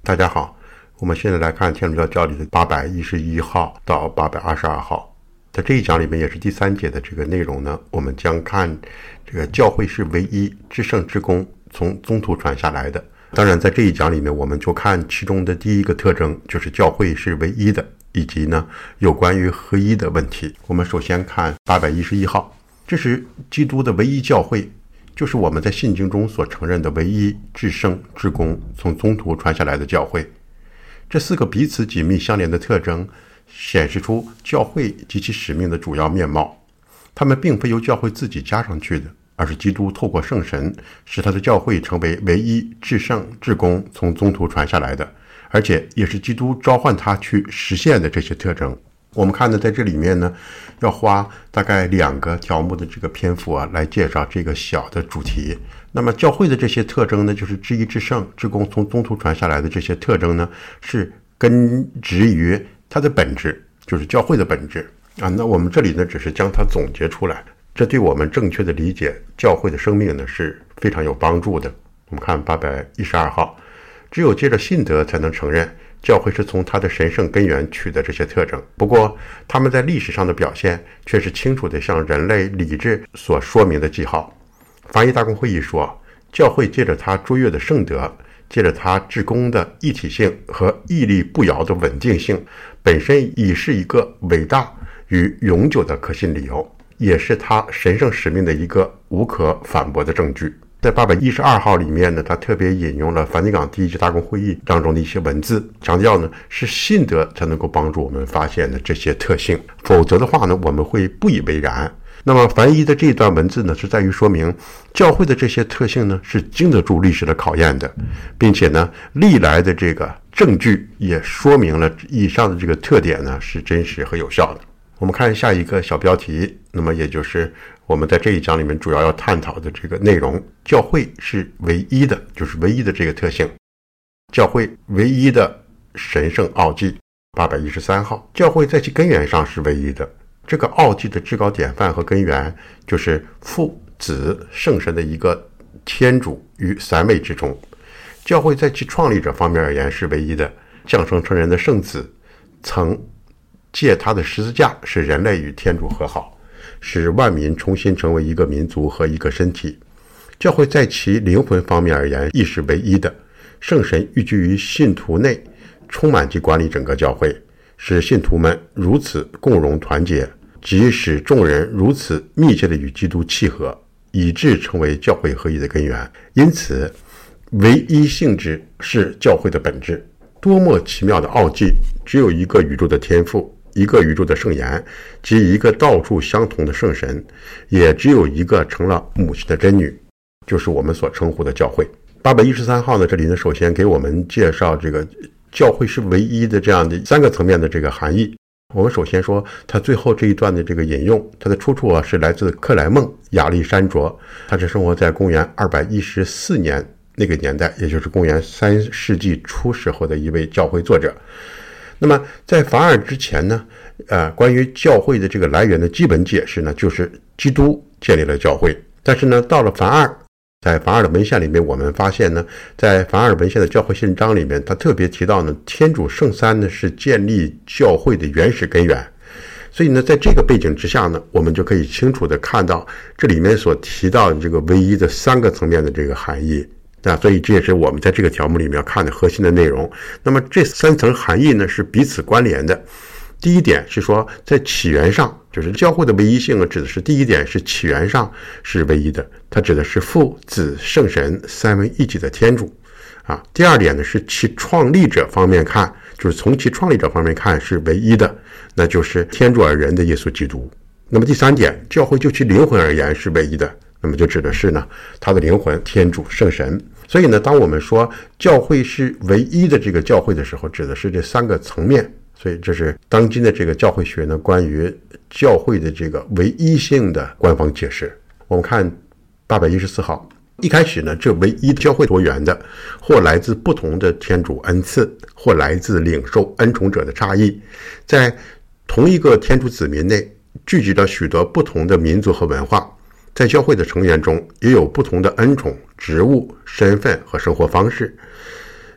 大家好，我们现在来看天主教教理的811号到822号。在这一讲里面也是第3节的这个内容呢，我们将看这个教会是唯一至圣至公从宗徒传下来的。当然在这一讲里面我们就看其中的第一个特征，就是教会是唯一的，以及呢有关于合一的问题。我们首先看811号，这是基督的唯一教会，就是我们在信经中所承认的唯一至圣至公从宗徒传下来的教会。这4个彼此紧密相连的特征显示出教会及其使命的主要面貌。它们并非由教会自己加上去的，而是基督透过圣神使他的教会成为唯一至圣至公从宗徒传下来的，而且也是基督召唤他去实现的这些特征。我们看呢，在这里面呢，要花大概2个条目的这个篇幅来介绍这个小的主题。那么教会的这些特征呢，就是至一至圣至公从宗徒传下来的这些特征呢，是根植于它的本质，就是教会的本质啊。那我们这里呢，只是将它总结出来，这对我们正确的理解教会的生命呢是非常有帮助的。我们看812号，只有借着信德才能承认教会是从它的神圣根源取得这些特征。不过他们在历史上的表现却是清楚地向人类理智所说明的记号。凡一大公会议说，教会借着它卓越的圣德，借着它至公的一体性和屹立不摇的稳定性，本身已是一个伟大与永久的可信理由，也是它神圣使命的一个无可反驳的证据。在812号里面呢，他特别引用了梵蒂冈第一届大公会议当中的一些文字，强调呢是信德才能够帮助我们发现的这些特性，否则的话呢我们会不以为然。那么梵一的这一段文字呢，是在于说明教会的这些特性呢是经得住历史的考验的，并且呢历来的这个证据也说明了以上的这个特点呢是真实和有效的。我们看下一个小标题，那么也就是我们在这一讲里面主要要探讨的这个内容，教会是唯一的，就是唯一的这个特性，教会唯一的神圣奥迹。813号，教会在其根源上是唯一的，这个奥迹的至高典范和根源就是父子圣神的一个天主与三位之中。教会在其创立者方面而言是唯一的，降生成人的圣子曾借他的十字架使人类与天主和好，使万民重新成为一个民族和一个身体。教会在其灵魂方面而言亦是唯一的，圣神寓居于信徒内，充满及管理整个教会，使信徒们如此共荣团结，即使众人如此密切地与基督契合，以致成为教会合一的根源。因此唯一性质是教会的本质。多么奇妙的奥迹，只有一个宇宙的天父，一个宇宙的圣言，及一个到处相同的圣神，也只有一个成了母亲的真女，就是我们所称呼的教会。813号呢，这里呢首先给我们介绍这个教会是唯一的这样的3个层面的这个含义。我们首先说他最后这一段的这个引用，它的出处是来自克莱孟亚历山卓，他是生活在公元214年那个年代，也就是公元3世纪初时候的一位教会作者。那么在凡尔之前呢，关于教会的这个来源的基本解释呢，就是基督建立了教会。但是呢，到了凡二，在凡二的文献里面，我们发现呢，在凡二文献的教会信章里面，他特别提到呢，天主圣三呢是建立教会的原始根源。所以呢，在这个背景之下呢，我们就可以清楚地看到这里面所提到的这个唯一的3个层面的这个含义。所以这也是我们在这个条目里面要看的核心的内容。那么这3层含义呢是彼此关联的。第一点是说，在起源上，就是教会的唯一性指的是第一点是起源上是唯一的，它指的是父子圣神三位一体的天主啊。第二点呢是其创立者方面看，就是从其创立者方面看是唯一的，那就是天主而人的耶稣基督。那么第3点，教会就其灵魂而言是唯一的，那么就指的是呢他的灵魂天主圣神。所以呢，当我们说教会是唯一的这个教会的时候，指的是这3个层面。所以这是当今的这个教会学呢关于教会的这个唯一性的官方解释。我们看814号，一开始呢，这唯一教会多元的，或来自不同的天主恩赐，或来自领受恩宠者的差异，在同一个天主子民内聚集了许多不同的民族和文化。在教会的成员中也有不同的恩宠、职务、身份和生活方式。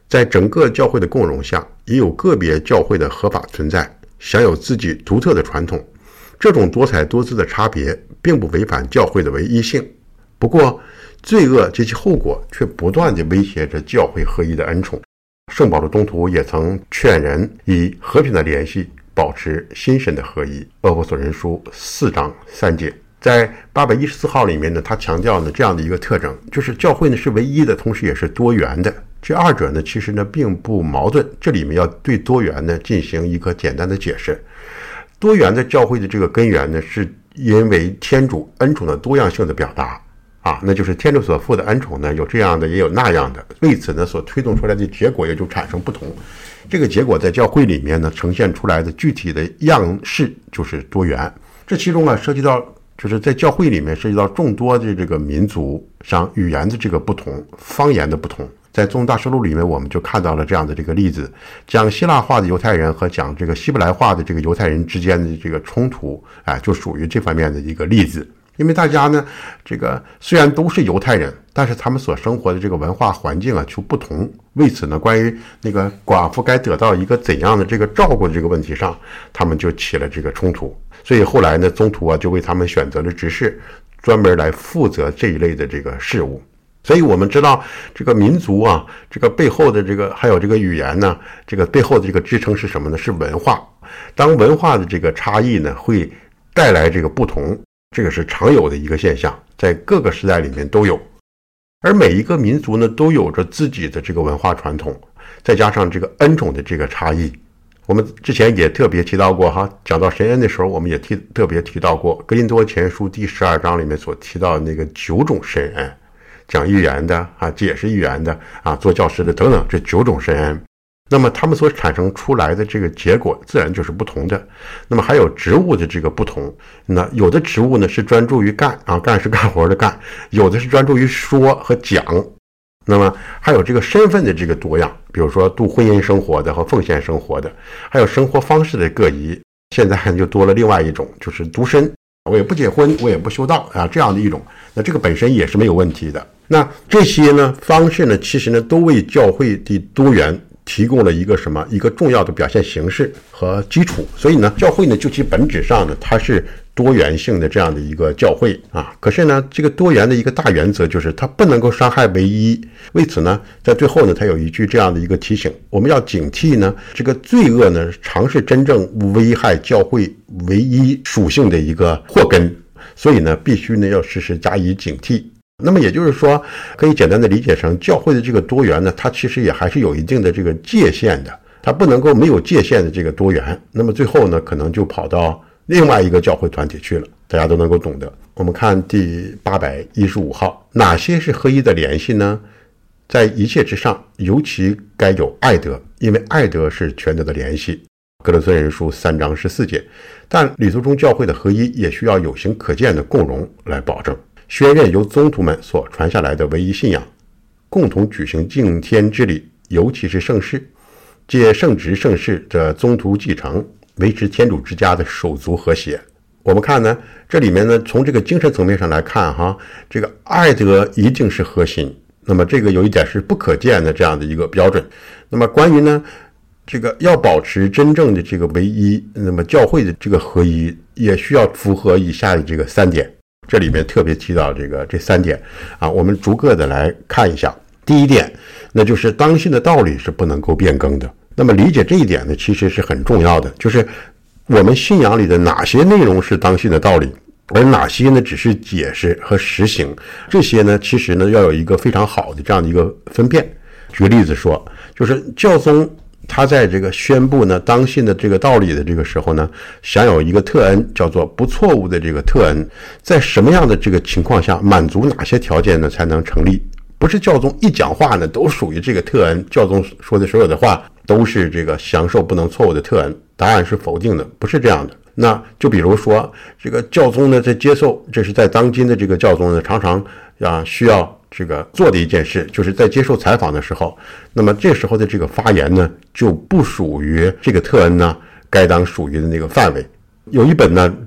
在整个教会的共荣下，也有个别教会的合法存在，享有自己独特的传统。这种多彩多姿的差别并不违反教会的唯一性，不过罪恶及其后果却不断地威胁着教会合一的恩宠。圣保罗宗徒也曾劝人以和平的联系保持心神的合一。厄弗所人书4章3节。在814号里面呢，他强调呢这样的一个特征，就是教会呢是唯一的，同时也是多元的。这二者呢其实呢并不矛盾，这里面要对多元呢进行一个简单的解释。多元的教会的这个根源呢，是因为天主恩宠的多样性的表达那就是天主所赋的恩宠呢有这样的也有那样的，为此呢所推动出来的结果也就产生不同。这个结果在教会里面呢呈现出来的具体的样式就是多元。这其中涉及到就是在教会里面涉及到众多的这个民族上语言的这个不同，方言的不同。在宗大实录里面我们就看到了这样的这个例子，讲希腊话的犹太人和讲这个希伯来话的这个犹太人之间的这个冲突就属于这方面的一个例子。因为大家呢这个虽然都是犹太人，但是他们所生活的这个文化环境就不同，为此呢关于那个寡妇该得到一个怎样的这个照顾的这个问题上，他们就起了这个冲突。所以后来呢宗徒就为他们选择了执事，专门来负责这一类的这个事务。所以我们知道这个民族这个背后的这个还有这个语言呢，这个背后的这个支撑是什么呢？是文化。当文化的这个差异呢会带来这个不同，这个是常有的一个现象，在各个时代里面都有。而每一个民族呢都有着自己的这个文化传统，再加上这个恩宠的这个差异。我们之前也特别提到过讲到神恩的时候，我们也特别提到过哥林多前书第12章里面所提到的那个9种神恩，讲预言的解释预言的做教师的等等，这9种神恩。那么他们所产生出来的这个结果自然就是不同的。那么还有职务的这个不同，那有的职务呢是专注于干干是干活的干，有的是专注于说和讲。那么还有这个身份的这个多样，比如说度婚姻生活的和奉献生活的，还有生活方式的各异。现在就多了另外一种，就是独身，我也不结婚，我也不修道这样的一种。那这个本身也是没有问题的。那这些呢方式呢，其实呢都为教会的多元提供了一个什么？一个重要的表现形式和基础。所以呢，教会呢就其本质上呢，它是多元性的这样的一个教会可是呢，这个多元的一个大原则就是它不能够伤害唯一。为此呢，在最后呢，它有一句这样的一个提醒：我们要警惕呢，这个罪恶呢，常是真正危害教会唯一属性的一个祸根。所以呢，必须呢要时时加以警惕。那么也就是说，可以简单的理解成，教会的这个多元呢，它其实也还是有一定的这个界限的，它不能够没有界限的这个多元。那么最后呢，可能就跑到另外一个教会团体去了，大家都能够懂得。我们看第815号，哪些是合一的联系呢？在一切之上，尤其该有爱德，因为爱德是全德的联系。哥罗森人书3章14节。但礼俗中教会的合一也需要有形可见的共荣来保证。宣认由宗徒们所传下来的唯一信仰，共同举行敬天之礼，尤其是圣事，借圣职圣事的宗徒继承，维持天主之家的手足和谐。我们看呢，这里面呢，从这个精神层面上来看这个爱德一定是核心。那么这个有一点是不可见的这样的一个标准。那么关于呢，这个要保持真正的这个唯一，那么教会的这个合一也需要符合以下的这个3点。这里面特别提到这3点我们逐个的来看一下。第一点，那就是当信的道理是不能够变更的。那么理解这一点呢，其实是很重要的，就是我们信仰里的哪些内容是当信的道理，而哪些呢只是解释和实行。这些呢，其实呢要有一个非常好的这样的一个分辨。举个例子说，就是教宗他在这个宣布呢当信的这个道理的这个时候呢，享有一个特恩，叫做不错误的这个特恩。在什么样的这个情况下，满足哪些条件呢才能成立？不是教宗一讲话呢都属于这个特恩，教宗说的所有的话都是这个享受不能错误的特恩。答案是否定的，不是这样的。那就比如说这个教宗呢在接受，这是在当今的这个教宗呢常常需要这个做的一件事，就是在接受采访的时候，那么这时候的这个发言呢就不属于这个特恩呢该当属于的那个范围。有一本呢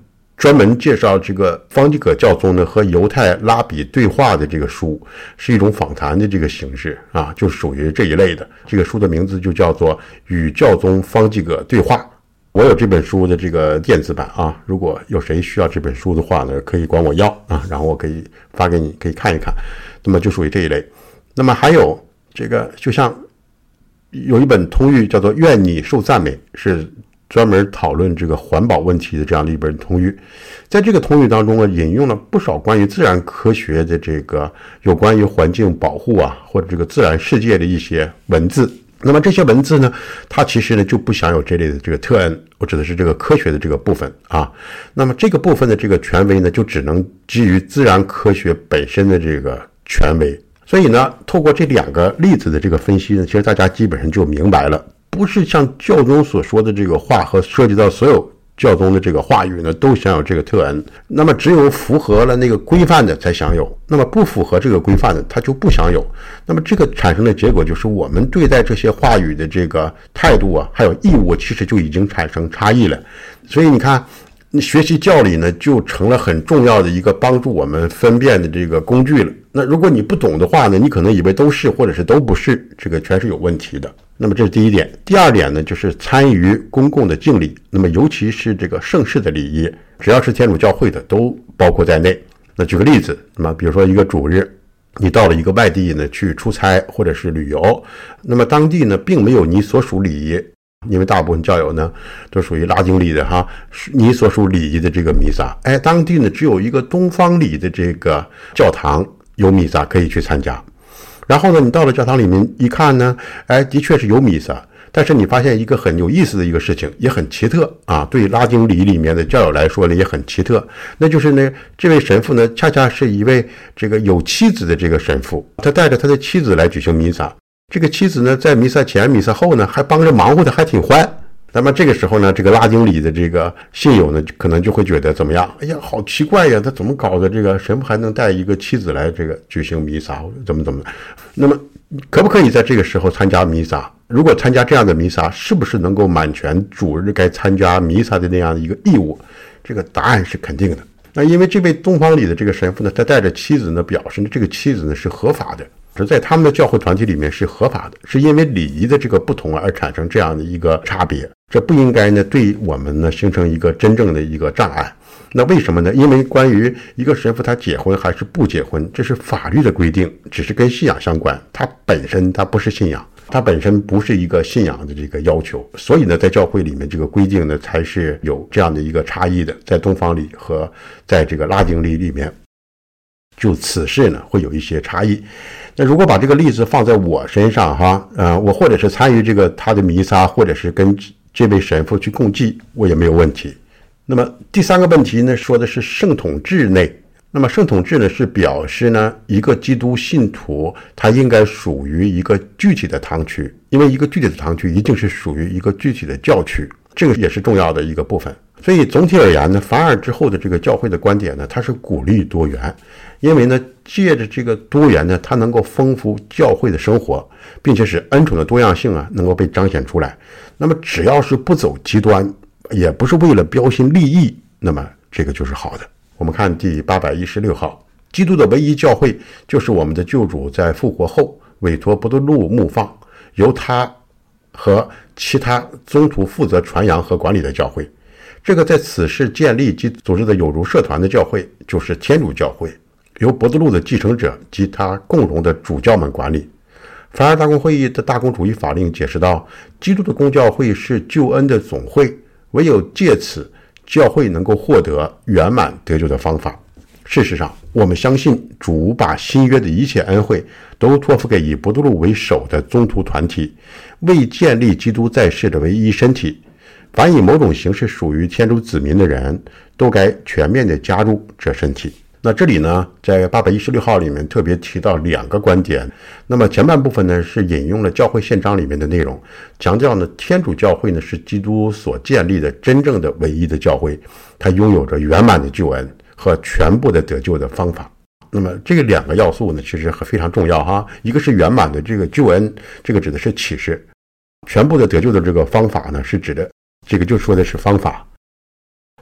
专门介绍这个方济各教宗呢和犹太拉比对话的这个书，是一种访谈的这个形式啊，就属于这一类的。这个书的名字就叫做《与教宗方济各对话》。我有这本书的这个电子版啊，如果有谁需要这本书的话呢，可以管我要啊，然后我可以发给你，可以看一看。那么就属于这一类。那么还有这个，就像有一本通谕叫做《愿你受赞美》，是专门讨论这个环保问题的这样的一本通谕。在这个通谕当中呢，引用了不少关于自然科学的这个有关于环境保护啊，或者这个自然世界的一些文字。那么这些文字呢，它其实呢就不享有这类的这个特恩，我指的是这个科学的这个部分啊。那么这个部分的这个权威呢，就只能基于自然科学本身的这个权威。所以呢，透过这两个例子的这个分析呢，其实大家基本上就明白了，不是像教宗所说的这个话和涉及到所有教宗的这个话语呢，都享有这个特恩。那么只有符合了那个规范的才享有，那么不符合这个规范的，它就不享有。那么这个产生的结果就是，我们对待这些话语的这个态度啊，还有义务，其实就已经产生差异了。所以你看，学习教理呢，就成了很重要的一个帮助我们分辨的这个工具了。那如果你不懂的话呢，你可能以为都是或者是都不是，这个全是有问题的。那么这是第一点。第二点呢，就是参与公共的敬礼，那么尤其是这个盛世的礼仪，只要是天主教会的都包括在内。那举个例子，那么比如说一个主日，你到了一个外地呢去出差或者是旅游，那么当地呢并没有你所属礼仪，因为大部分教友呢都属于拉丁礼的哈，你所属礼仪的这个弥撒，当地呢只有一个东方礼的这个教堂有弥撒可以去参加。然后呢，你到了教堂里面一看呢，的确是有弥撒，但是你发现一个很有意思的一个事情，也很奇特啊，对拉丁礼里面的教友来说呢也很奇特，那就是呢，这位神父呢恰恰是一位这个有妻子的这个神父，他带着他的妻子来举行弥撒。这个妻子呢，在弥撒前弥撒后呢，还帮着忙活的还挺欢。那么这个时候呢，这个拉丁礼的这个信友呢，可能就会觉得怎么样？哎呀，好奇怪呀，他怎么搞的？这个神父还能带一个妻子来这个举行弥撒，怎么？那么可不可以在这个时候参加弥撒？如果参加这样的弥撒，是不是能够满全主日该参加弥撒的那样的一个义务？这个答案是肯定的。那因为这位东方礼的这个神父呢，他带着妻子呢，表示呢这个妻子呢是合法的。是在他们的教会团体里面是合法的，是因为礼仪的这个不同而产生这样的一个差别，这不应该呢对我们呢形成一个真正的一个障碍。那为什么呢？因为关于一个神父他结婚还是不结婚，这是法律的规定，只是跟信仰相关，它本身它不是信仰，它本身不是一个信仰的这个要求，所以呢在教会里面这个规定呢才是有这样的一个差异的，在东方礼和在这个拉丁礼里面，就此事呢会有一些差异。那如果把这个例子放在我身上哈，我或者是参与这个他的弥撒，或者是跟这位神父去共祭，我也没有问题。那么第三个问题呢，说的是圣统制内。那么圣统制呢，是表示呢一个基督信徒他应该属于一个具体的堂区，因为一个具体的堂区一定是属于一个具体的教区，这个也是重要的一个部分。所以总体而言呢，凡尔之后的这个教会的观点呢，它是鼓励多元，因为呢借着这个多元呢，它能够丰富教会的生活，并且使恩宠的多样性啊能够被彰显出来。那么只要是不走极端，也不是为了标新立异，那么这个就是好的。我们看第816号，基督的唯一教会就是我们的救主在复活后委托伯多禄牧放，由他和其他宗徒负责传扬和管理的教会。这个在此世建立及组织的有如社团的教会就是天主教会，由伯多禄的继承者及他共荣的主教们管理。凡尔大公会议的大公主义法令解释到，基督的公教会是救恩的总会，唯有借此教会能够获得圆满得救的方法。事实上，我们相信主把新约的一切恩惠都托付给以伯多禄为首的宗徒团体，为建立基督在世的唯一身体。凡以某种形式属于天主子民的人，都该全面地加入这身体。那这里呢，在816号里面特别提到两个观点。那么前半部分呢，是引用了教会宪章里面的内容，强调呢，天主教会呢是基督所建立的真正的唯一的教会，它拥有着圆满的救恩和全部的得救的方法。那么这个两个要素呢，其实非常重要哈。一个是圆满的这个救恩，这个指的是启示；全部的得救的这个方法呢，是指的这个就说的是方法。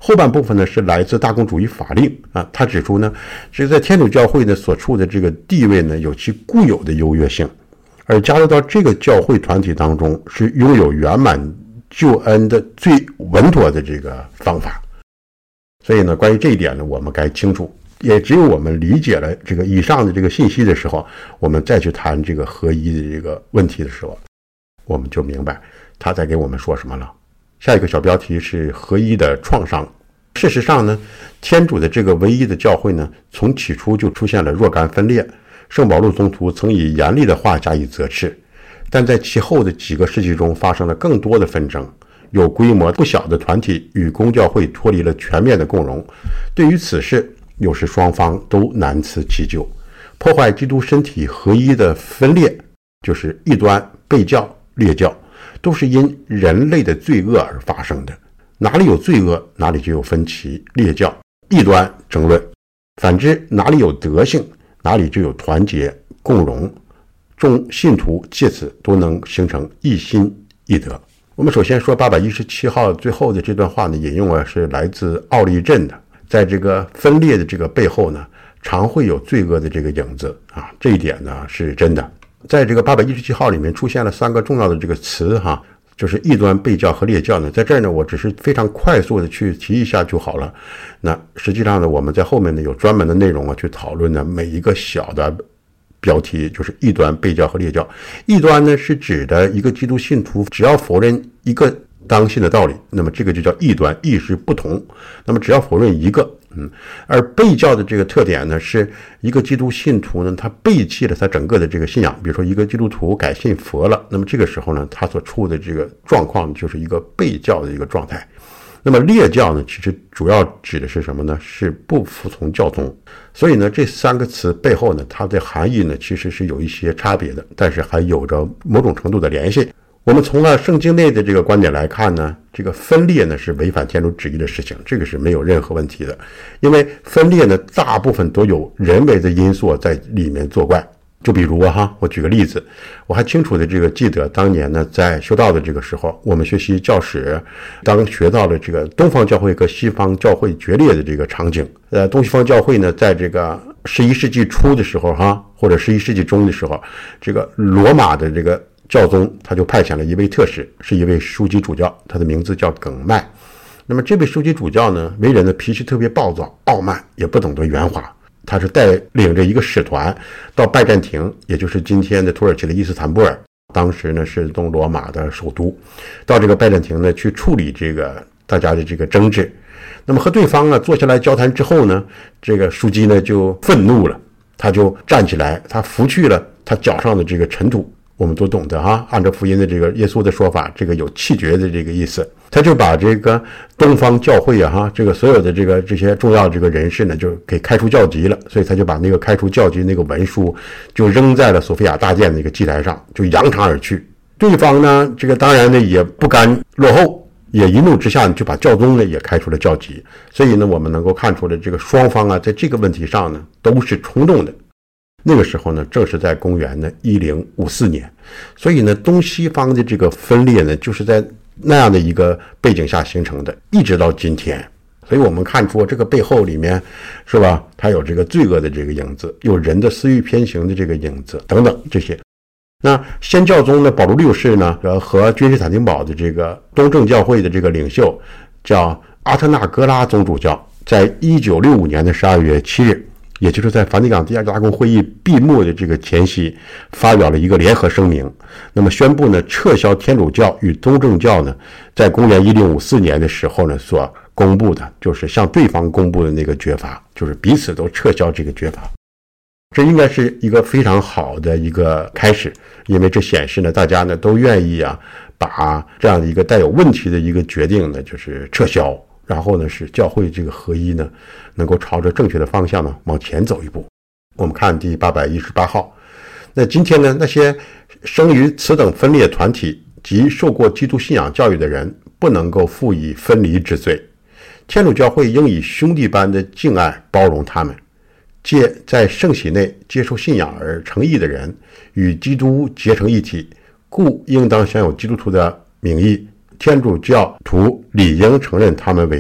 后半部分呢是来自大公主义法令啊，他指出呢，这个在天主教会呢所处的这个地位呢有其固有的优越性，而加入到这个教会团体当中是拥有圆满救恩的最稳妥的这个方法。所以呢，关于这一点呢，我们该清楚，也只有我们理解了这个以上的这个信息的时候，我们再去谈这个合一的这个问题的时候，我们就明白他在给我们说什么了。下一个小标题是合一的创伤。事实上呢，天主的这个唯一的教会呢，从起初就出现了若干分裂。圣保禄宗徒曾以严厉的话加以责斥，但在其后的几个世纪中发生了更多的纷争，有规模不小的团体与公教会脱离了全面的共荣。对于此事，有时双方都难辞其咎。破坏基督身体合一的分裂，就是异端、背教、列教，都是因人类的罪恶而发生的。哪里有罪恶，哪里就有分歧、列教、异端、争论。反之，哪里有德性，哪里就有团结、共荣。众信徒借此都能形成一心一德。我们首先说817号最后的这段话呢，引用的是来自奥利镇的。在这个分裂的这个背后呢，常会有罪恶的这个影子啊，这一点呢是真的。在这个817号里面出现了3个重要的这个词哈，就是异端、背教和列教呢。在这儿呢，我只是非常快速的去提一下就好了。那实际上呢，我们在后面呢有专门的内容啊去讨论呢每一个小的标题，就是异端、背教和列教。异端呢是指的一个基督信徒只要否认一个当信的道理，那么这个就叫异端，异是不同。那么只要否认一个，而背教的这个特点呢，是一个基督信徒呢，他背弃了他整个的这个信仰。比如说一个基督徒改信佛了，那么这个时候呢，他所处的这个状况就是一个背教的一个状态。那么列教呢，其实主要指的是什么呢？是不服从教宗。所以呢，这3个词背后呢，它的含义呢，其实是有一些差别的，但是还有着某种程度的联系。我们从圣经内的这个观点来看呢，这个分裂呢是违反天主旨意的事情，这个是没有任何问题的。因为分裂呢，大部分都有人为的因素在里面作怪。就比如我举个例子，我还清楚的记得当年呢，在修道的这个时候，我们学习教史，当学到了这个东方教会和西方教会决裂的这个场景。东西方教会呢，在这个11世纪初的时候或者11世纪中的时候，这个罗马的这个教宗他就派遣了一位特使，是一位枢机主教，他的名字叫耿迈。那么这位枢机主教呢，为人的脾气特别暴躁、傲慢，也不懂得圆滑。他是带领着一个使团到拜占庭，也就是今天的土耳其的伊斯坦布尔，当时呢是东罗马的首都，到这个拜占庭呢去处理这个大家的这个争执。那么和对方坐下来交谈之后呢，这个枢机呢就愤怒了，他就站起来，他拂去了他脚上的这个尘土。我们都懂得按照福音的这个耶稣的说法，这个有弃绝的这个意思。他就把这个东方教会这个所有的这些重要这个人士呢，就给开除教籍了。所以他就把那个开除教籍那个文书就扔在了索菲亚大殿那个祭台上，就扬长而去。对方呢，这个当然呢也不甘落后，也一怒之下就把教宗呢也开除了教籍。所以呢，我们能够看出来，这个双方在这个问题上呢都是冲动的。那个时候呢，正是在公元1054年，所以呢，东西方的这个分裂呢，就是在那样的一个背景下形成的，一直到今天。所以我们看出这个背后里面，是吧？它有这个罪恶的这个影子，有人的私欲偏行的这个影子等等这些。那先教宗呢，保禄6世呢，和君士坦丁堡的这个东正教会的这个领袖叫阿特纳戈拉宗主教，在1965年的12月7日。也就是在梵蒂冈第二大公会议闭幕的这个前夕，发表了一个联合声明，那么宣布呢撤销天主教与东正教呢在公元1054年的时候呢所公布的，就是向对方公布的那个决罚，就是彼此都撤销这个决罚。这应该是一个非常好的一个开始，因为这显示呢大家呢都愿意把这样的一个带有问题的一个决定呢就是撤销。然后呢，使教会这个合一呢，能够朝着正确的方向呢往前走一步。我们看第818号。那今天呢，那些生于此等分裂团体及受过基督信仰教育的人，不能够负以分离之罪。天主教会应以兄弟般的敬爱包容他们，借在圣喜内接受信仰而成义的人，与基督结成一体，故应当享有基督徒的名义。天主教徒理应承认他们为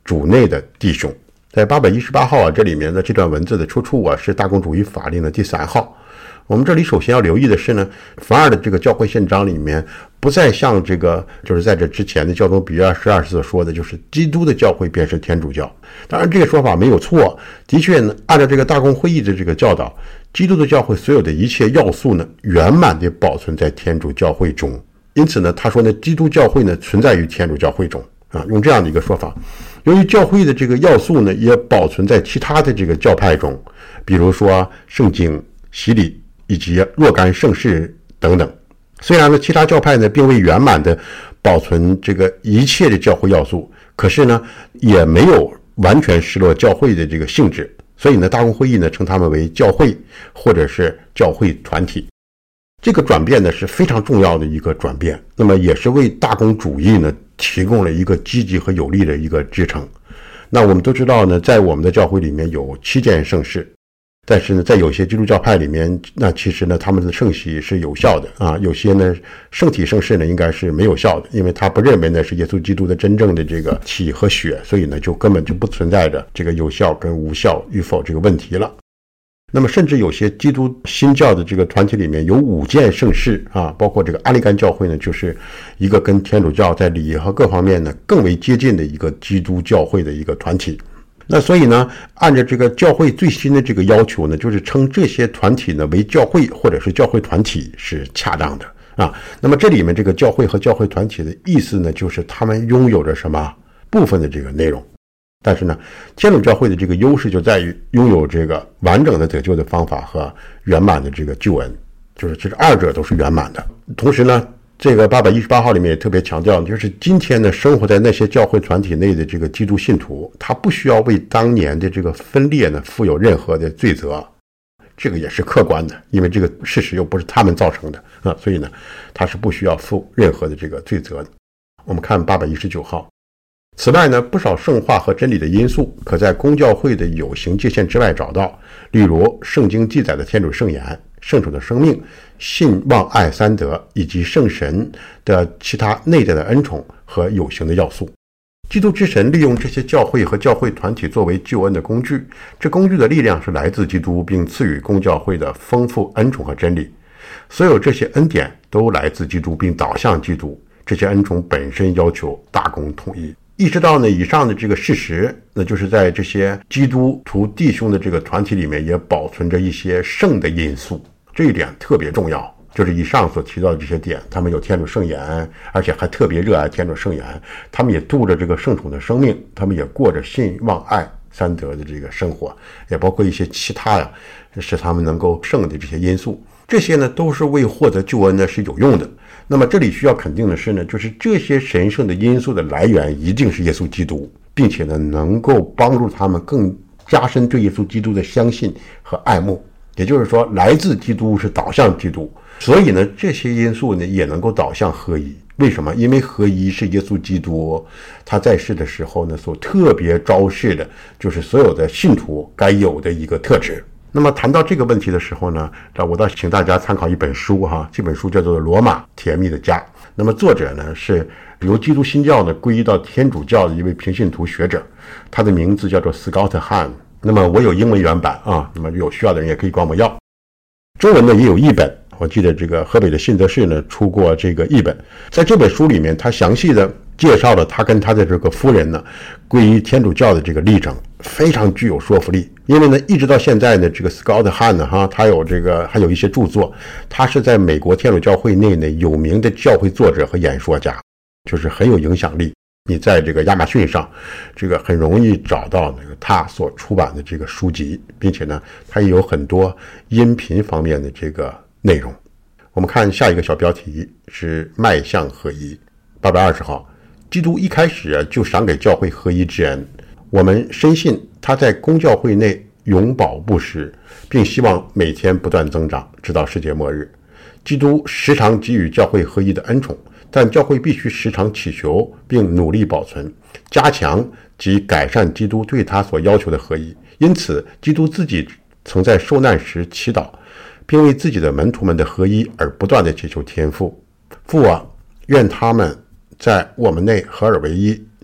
主内的弟兄。在818号这里面的这段文字的出处是大公主义法令的第3号。我们这里首先要留意的是呢，凡二的这个教会宪章里面不再像这个就是在这之前的教宗比约12世所说的，就是基督的教会便是天主教。当然这个说法没有错，的确呢，按照这个大公会议的这个教导，基督的教会所有的一切要素呢，圆满地保存在天主教会中。因此呢，他说呢，基督教会呢存在于天主教会中用这样的一个说法。由于教会的这个要素呢，也保存在其他的这个教派中，比如说圣经、洗礼以及若干圣事等等。虽然呢，其他教派呢并未圆满的保存这个一切的教会要素，可是呢，也没有完全失落教会的这个性质。所以呢，大公会议呢称他们为教会或者是教会团体。这个转变呢是非常重要的一个转变，那么也是为大公主义呢提供了一个积极和有力的一个支撑。那我们都知道呢，在我们的教会里面有7件圣事，但是呢，在有些基督教派里面，那其实呢，他们的圣洗是有效的有些呢，圣体圣事呢应该是没有效的，因为他不认为呢是耶稣基督的真正的这个体和血，所以呢，就根本就不存在着这个有效跟无效与否这个问题了。那么甚至有些基督新教的这个团体里面有5件圣事包括这个安利甘教会呢，就是一个跟天主教在礼仪和各方面呢更为接近的一个基督教会的一个团体。那所以呢，按照这个教会最新的这个要求呢，就是称这些团体呢为教会或者是教会团体是恰当的那么这里面这个教会和教会团体的意思呢，就是他们拥有着什么部分的这个内容。但是呢，天主教会的这个优势就在于拥有这个完整的得救的方法和圆满的这个救恩，就是这2者都是圆满的。同时呢，这个818号里面也特别强调，就是今天呢，生活在那些教会团体内的这个基督信徒，他不需要为当年的这个分裂呢负有任何的罪责，这个也是客观的，因为这个事实又不是他们造成的所以呢，他是不需要负任何的这个罪责的。我们看819号。此外呢，不少圣化和真理的因素可在公教会的有形界限之外找到，例如圣经记载的天主圣言、圣主的生命、信望爱3德以及圣神的其他内在的恩宠和有形的要素。基督之神利用这些教会和教会团体作为救恩的工具，这工具的力量是来自基督，并赐予公教会的丰富恩宠和真理。所有这些恩典都来自基督并导向基督，这些恩宠本身要求大公统一。意识到呢以上的这个事实，那就是在这些基督徒弟兄的这个团体里面也保存着一些圣的因素，这一点特别重要。就是以上所提到的这些点，他们有天主圣言，而且还特别热爱天主圣言，他们也度着这个圣宠的生命，他们也过着信望爱3德的这个生活，也包括一些其他使他们能够圣的这些因素，这些呢都是为获得救恩呢是有用的。那么这里需要肯定的是呢，就是这些神圣的因素的来源一定是耶稣基督，并且呢能够帮助他们更加深对耶稣基督的相信和爱慕。也就是说，来自基督是导向基督，所以呢这些因素呢也能够导向合一。为什么？因为合一是耶稣基督他在世的时候呢所特别昭示的，就是所有的信徒该有的一个特质。那么谈到这个问题的时候呢，我倒请大家参考一本书这本书叫做《罗马甜蜜的家》。那么作者呢是由基督新教呢皈依到天主教的一位平信徒学者，他的名字叫做 Scott Hahn。那么我有英文原版那么有需要的人也可以管我要。中文呢也有译本，我记得这个河北的信德士呢出过这个译本。在这本书里面，他详细的介绍了他跟他的这个夫人呢皈依天主教的这个历程，非常具有说服力。因为呢一直到现在呢，这个 Scott Hahn 呢他有这个还有一些著作，他是在美国天主教会内呢有名的教会作者和演说家，就是很有影响力。你在这个亚马逊上这个很容易找到那个他所出版的这个书籍，并且呢他也有很多音频方面的这个内容。我们看下一个小标题是迈向合一。820号，基督一开始就赏给教会合一之恩，我们深信他在公教会内永保不失，并希望每天不断增长，直到世界末日。基督时常给予教会合一的恩宠，但教会必须时常祈求并努力保存、加强及改善基督对他所要求的合一。因此，基督自己曾在受难时祈祷，并为自己的门徒们的合一而不断地祈求天父：父啊，愿他们在我们内合而为一，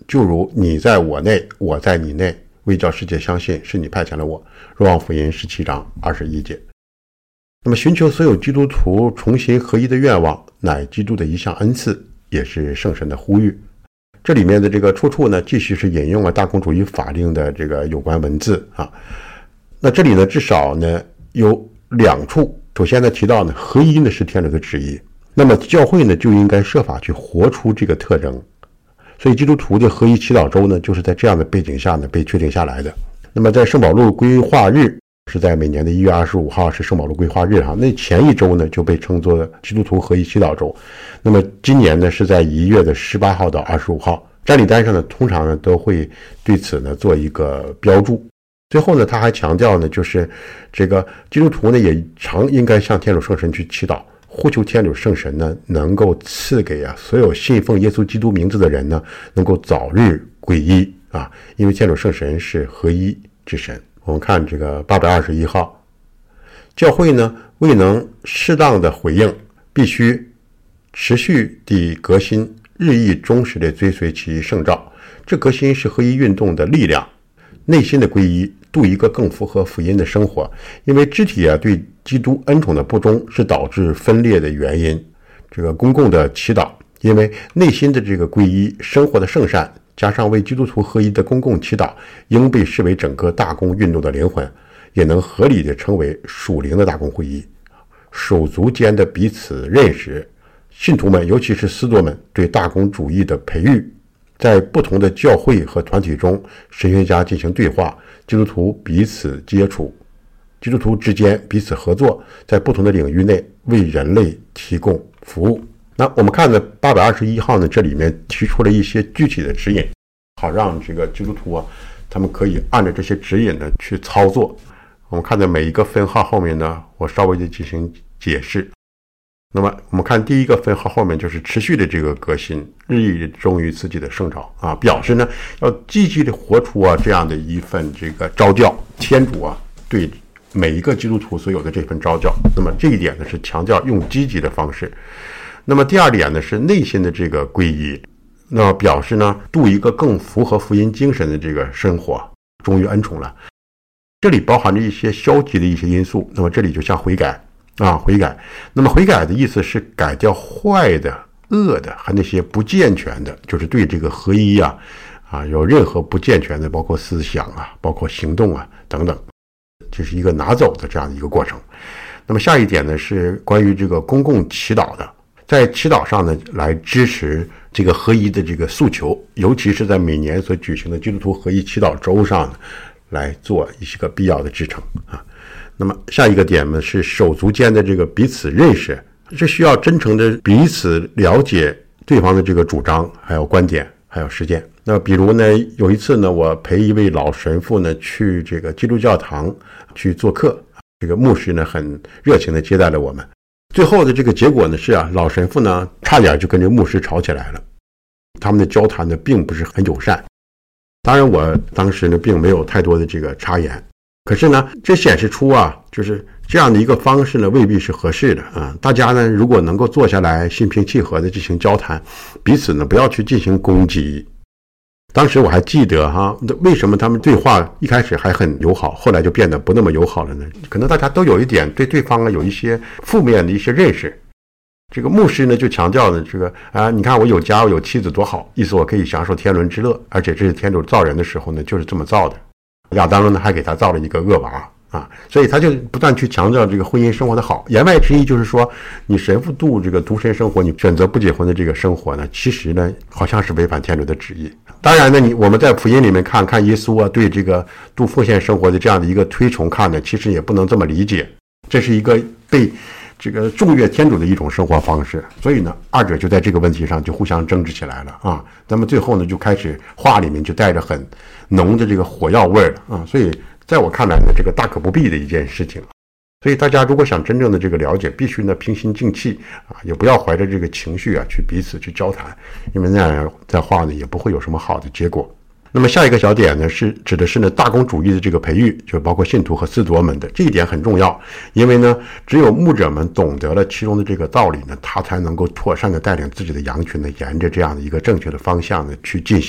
就如你在我内，我在你内，为叫世界相信是你派遣了我。若望福音17章21节。那么寻求所有基督徒重新合一的愿望，乃基督的一项恩赐，也是圣神的呼吁。这里面的这个出处呢，继续是引用了大公主义法令的这个有关文字啊。那这里呢，至少呢有2处。首先呢，提到呢，合一呢是天主的旨意，那么教会呢就应该设法去活出这个特征。所以基督徒的合一祈祷周呢，就是在这样的背景下呢被确定下来的。那么在圣保禄规划日是在每年的1月25号是圣保禄规划日那前一周呢就被称作基督徒合一祈祷周。那么今年呢是在1月的18号到25号，占礼单上呢通常呢都会对此呢做一个标注。最后呢他还强调呢，就是这个基督徒呢也常应该向天主圣神去祈祷，呼求天主圣神呢能够赐给所有信奉耶稣基督名字的人呢能够早日皈依因为天主圣神是合一之神。我们看这个821号，教会呢未能适当的回应，必须持续地革新，日益忠实地追随其圣召。这革新是合一运动的力量，内心的皈依，度一个更符合福音的生活。因为肢体对基督恩宠的不忠是导致分裂的原因。这个公共的祈祷，因为内心的这个皈依，生活的圣善，加上为基督徒合一的公共祈祷，应被视为整个大公运动的灵魂，也能合理的称为属灵的大公会议。手足间的彼此认识，信徒们尤其是司铎们对大公主义的培育，在不同的教会和团体中，神学家进行对话，基督徒彼此接触，基督徒之间彼此合作，在不同的领域内为人类提供服务。那我们看呢821号呢，这里面提出了一些具体的指引，好让这个基督徒他们可以按照这些指引呢去操作。我们看到每一个分号后面呢，我稍微的进行解释。那么我们看第一个分号后面就是持续的这个革新，日益忠于自己的圣召表示呢要积极的活出这样的一份这个召教，天主对每一个基督徒所有的这份召教。那么这一点呢是强调用积极的方式。那么第二点呢是内心的这个皈依，那么表示呢度一个更符合福音精神的这个生活，忠于恩宠了。这里包含着一些消极的一些因素，那么这里就像悔改悔改。那么悔改的意思是改掉坏的、恶的和那些不健全的，就是对这个合一有任何不健全的，包括思想包括行动等等，这是一个拿走的这样的一个过程。那么下一点呢是关于这个公共祈祷的，在祈祷上呢来支持这个合一的这个诉求，尤其是在每年所举行的基督徒合一祈祷周上呢来做一些个必要的支撑那么下一个点呢是手足间的这个彼此认识，这需要真诚的彼此了解对方的这个主张，还有观点，还有实践。那比如呢，有一次呢，我陪一位老神父呢去这个基督教堂去做客，这个牧师呢很热情的接待了我们。最后的这个结果呢是老神父呢差点就跟这牧师吵起来了，他们的交谈呢并不是很友善。当然我当时呢并没有太多的这个插言，可是呢这显示出就是这样的一个方式呢未必是合适的大家呢如果能够坐下来心平气和的进行交谈，彼此呢不要去进行攻击。当时我还记得为什么他们对话一开始还很友好，后来就变得不那么友好了呢？可能大家都有一点对对方有一些负面的一些认识。这个牧师呢就强调呢这个你看我有家我有妻子多好，意思我可以享受天伦之乐，而且这是天主造人的时候呢就是这么造的。亚当呢还给他造了一个恶娃所以他就不断去强调这个婚姻生活的好。言外之意就是说，你神父度这个独身生活，你选择不结婚的这个生活呢，其实呢好像是违反天主的旨意。当然呢，我们在福音里面看耶稣对这个度奉献生活的这样的一个推崇看呢，其实也不能这么理解，这是一个被这个重越天主的一种生活方式。所以呢，二者就在这个问题上就互相争执起来了那么最后呢，就开始话里面就带着很浓的这个火药味了所以在我看来呢，这个大可不必的一件事情。所以大家如果想真正的这个了解，必须呢平心静气也不要怀着这个情绪去彼此去交谈，因为那样的话呢也不会有什么好的结果。那么下一个小点呢是指的是呢大公主义的这个培育，就包括信徒和司铎们的，这一点很重要。因为呢只有牧者们懂得了其中的这个道理呢，他才能够妥善的带领自己的羊群呢沿着这样的一个正确的方向呢去进行。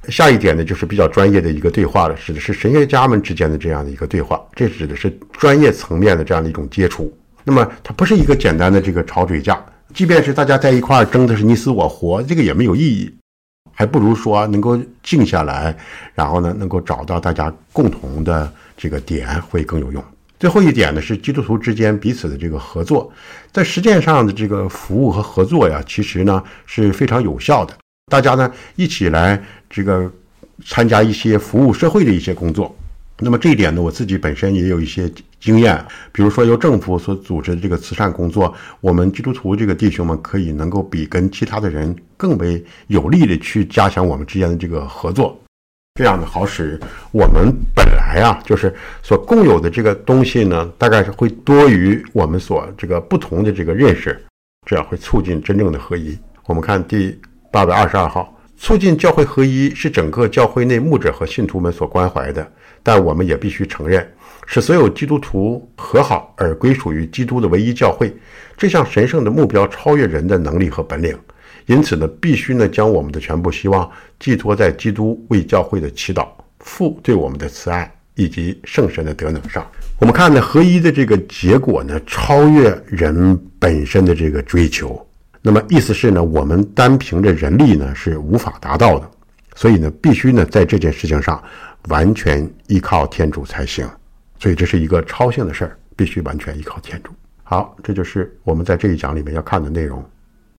下一点呢，就是比较专业的一个对话了，指的是神学家们之间的这样的一个对话，这指的是专业层面的这样的一种接触。那么它不是一个简单的这个吵嘴架，即便是大家在一块儿争的是你死我活，这个也没有意义，还不如说能够静下来，然后呢能够找到大家共同的这个点会更有用。最后一点呢，是基督徒之间彼此的这个合作，在实践上的这个服务和合作呀，其实呢是非常有效的。大家呢一起来这个参加一些服务社会的一些工作。那么这一点呢，我自己本身也有一些经验，比如说由政府所组织的这个慈善工作，我们基督徒这个弟兄们可以能够比跟其他的人更为有力的去加强我们之间的这个合作，这样的好使我们本来就是所共有的这个东西呢，大概是会多于我们所这个不同的这个认识，这样会促进真正的合一。我们看第822号，促进教会合一是整个教会内牧者和信徒们所关怀的，但我们也必须承认，使所有基督徒和好而归属于基督的唯一教会，这项神圣的目标超越人的能力和本领。因此呢，必须呢将我们的全部希望寄托在基督为教会的祈祷、父对我们的慈爱以及圣神的德能上。我们看呢，合一的这个结果呢，超越人本身的这个追求。那么意思是呢，我们单凭着人力呢是无法达到的，所以呢，必须呢在这件事情上完全依靠天主才行。所以这是一个超性的事儿，必须完全依靠天主。好，这就是我们在这一讲里面要看的内容。